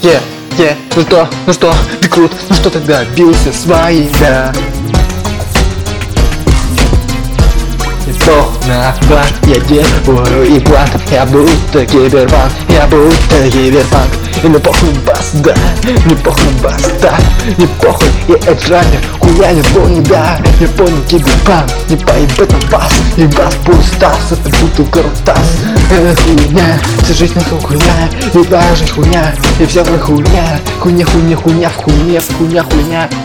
Ну что, ты крут, ну что тогда бился своим, да? На бар я делаю имплант, я будто киберпанк, И мне похуй бас, да, мне похуй бас, да, не похуй, я эджайнер, хуя не понял, да, не понял киберпанк, не поебать на бас, и бас пустас, это будто крутас, это хуйня, вся жизнь это хуйня, и твоя жизнь хуйня, и вся твоя хуйня, хуйня, в хуйне, хуйня.